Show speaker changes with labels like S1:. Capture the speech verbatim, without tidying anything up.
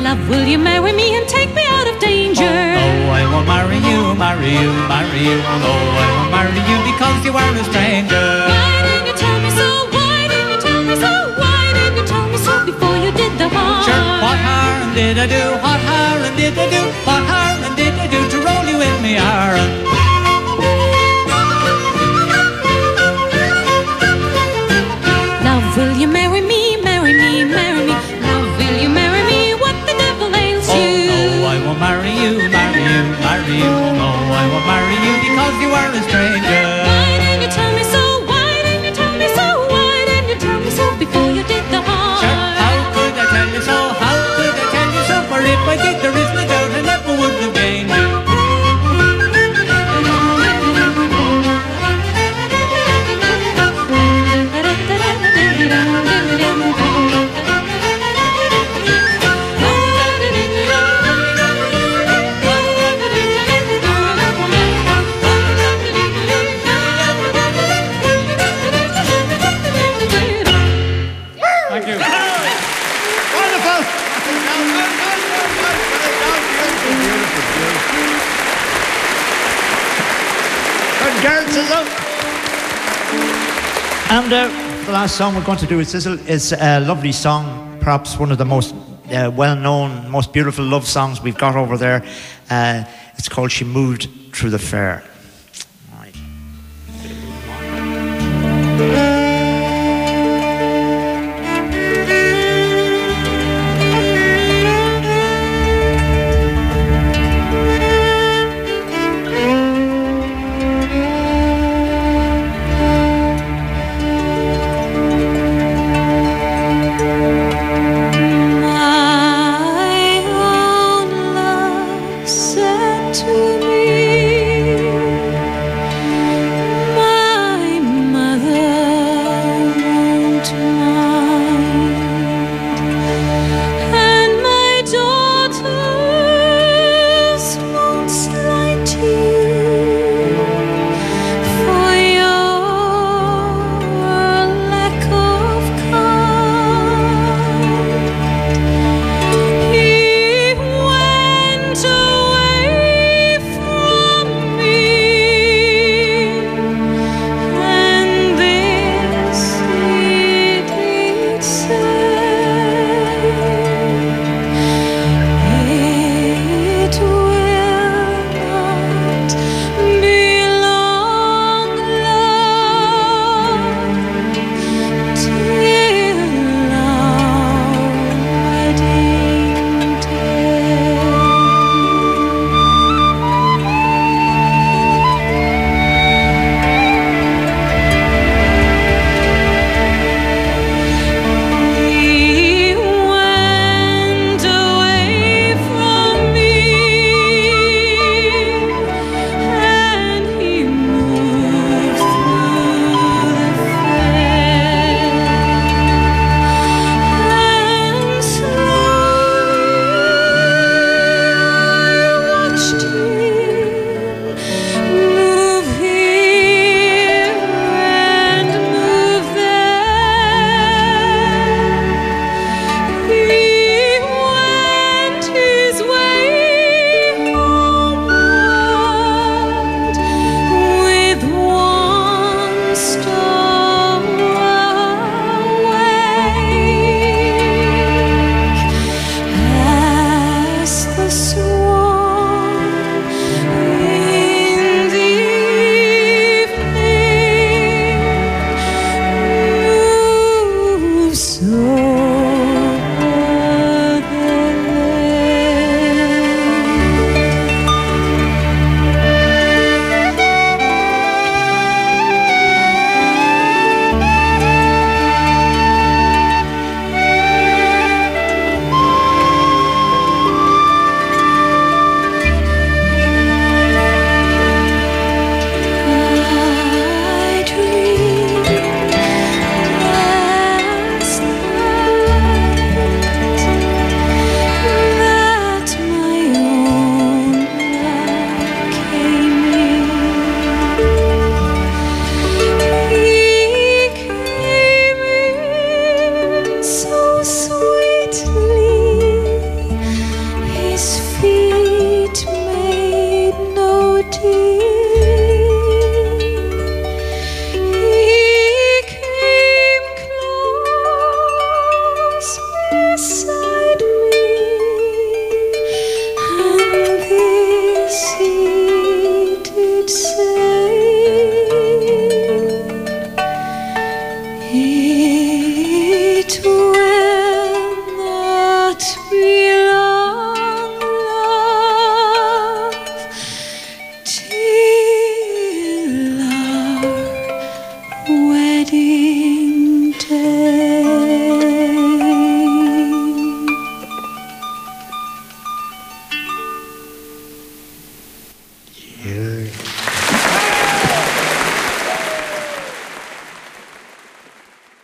S1: Love, will you marry me and take me out of danger?
S2: Oh, no, I won't marry you, marry you, marry you. Oh, no, I won't marry you because you are a stranger.
S1: Why didn't you tell me so? Why didn't you tell me so? Why didn't you tell me so before you did the harm?
S2: Sure, what harm did I do? What harm did I do? What harm did I do to roll you in me arm?
S1: Love, will you marry me, marry me, marry me? Love, will you marry me? What the devil ails
S2: Oh,
S1: you?
S2: no, I won't marry you, marry you, marry you. Oh, no, I won't marry you because you are a stranger.
S1: Why didn't you tell me so? Why didn't you tell me so? Why didn't you tell me so before you did the harm?
S2: Sure, how could I tell you so? How could I tell you so? For if I did, there is no doubt I never would have gained you. Thank you.
S3: Wonderful! Beautiful, beautiful. And Gareth is up. And uh, the last song we're going to do is, is a lovely song, perhaps one of the most uh, well-known, most beautiful love songs we've got over there. Uh, it's called She Moved Through the Fair.